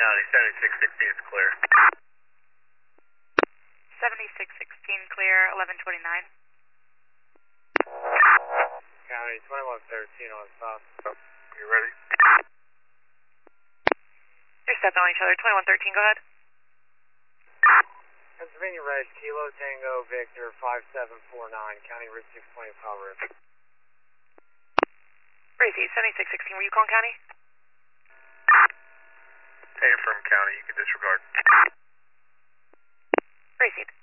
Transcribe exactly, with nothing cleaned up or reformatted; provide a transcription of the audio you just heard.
County, seventy-six sixteen is clear. seventy-six sixteen clear, eleven twenty-nine. County, twenty-one thirteen on stop. You ready? You're stepping on each other, twenty-one thirteen, go ahead. Pennsylvania Reg, Kilo Tango Victor five seven four nine, County Route six twenty Powell River. Gracie, seventy-six sixteen, were you calling County? Hey, from County, you can disregard. Gracie.